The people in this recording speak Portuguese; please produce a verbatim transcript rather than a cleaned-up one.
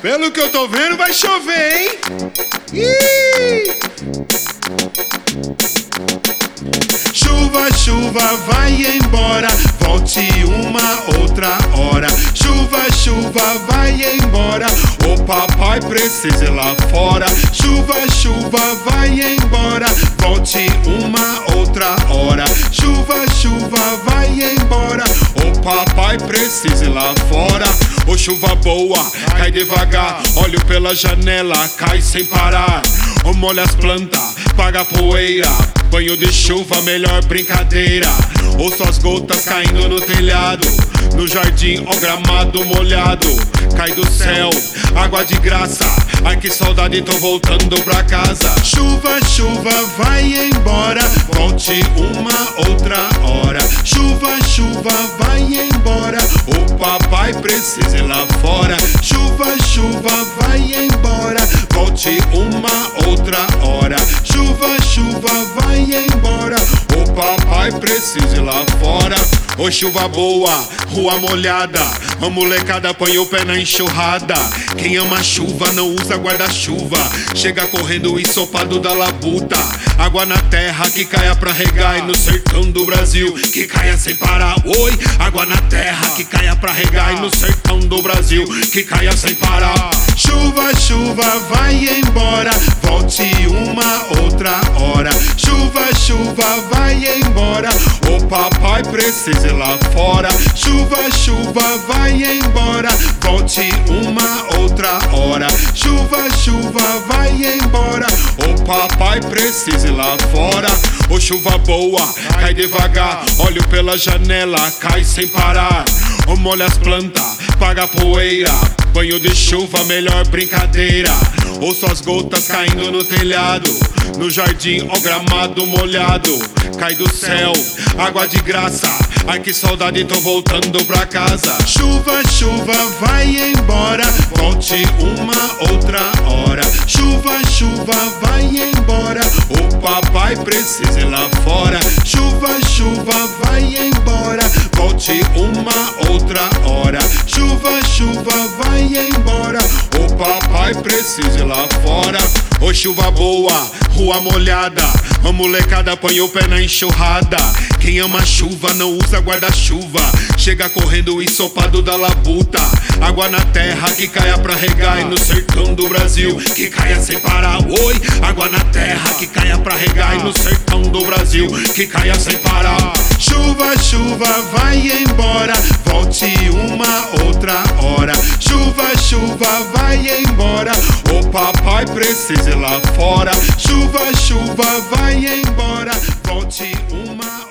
Pelo que eu tô vendo, vai chover, hein? Ih! Chuva, chuva, vai embora, volte uma outra hora. Chuva, chuva, vai embora, o papai precisa ir lá fora. Chuva, chuva, vai embora, volte uma outra hora. Chuva, chuva, vai embora, o papai precisa ir lá fora. Ô chuva boa, cai devagar, olho pela janela, cai sem parar. Ô molha as plantas, paga poeira, banho de chuva, melhor brincadeira. Ouço as gotas caindo no telhado, no jardim, ó gramado molhado. Cai do céu, água de graça, ai que saudade, tô voltando pra casa. Chuva, chuva, vai embora, volte uma outra hora. Chuva, chuva, vai embora, o papai precisa ir lá fora. Chuva, chuva, vai embora, volte uma outra hora. Chuva, chuva, vai embora, o papai precisa ir lá fora. Ô chuva boa, rua molhada, a molecada põe o pé na enxurrada. Quem ama chuva não usa guarda-chuva, chega correndo ensopado da labuta. Água na terra que caia pra regar, e no sertão do Brasil que caia sem parar. Oi, água na terra que caia pra regar, e no sertão do Brasil que caia sem parar. Chuva, chuva, vai embora, volte uma outra hora. Chuva, chuva, vai embora, o papai precisa ir lá fora. Chuva, chuva, vai embora, volte uma outra hora. Chuva, chuva, vai embora, o papai precisa ir lá fora. Ô chuva boa, cai devagar, olho pela janela, cai sem parar. Ô molha as plantas, paga poeira, banho de chuva, melhor brincadeira. Ouço as gotas caindo no telhado, no jardim, ó gramado molhado. Cai do céu, água de graça, ai que saudade, tô voltando pra casa. Chuva, chuva, vai embora, volte uma outra hora. Chuva, chuva, vai embora, o papai precisa ir lá fora. Chuva, chuva, vai embora, volte uma outra hora. Chuva, chuva, vai embora, o papai precisa ir lá fora. Ô chuva boa, rua molhada, a molecada põe o pé na enxurrada. Quem ama chuva não usa guarda-chuva, chega correndo ensopado da labuta. Água na terra que caia pra regar, e no sertão do Brasil que caia sem parar. Oi, água na terra que caia pra regar, e no sertão do Brasil que caia sem parar. Chuva, chuva, vai embora, volte uma outra hora. Chuva, chuva, vai embora, o papai precisa ir lá fora. Chuva, chuva, vai embora, volte uma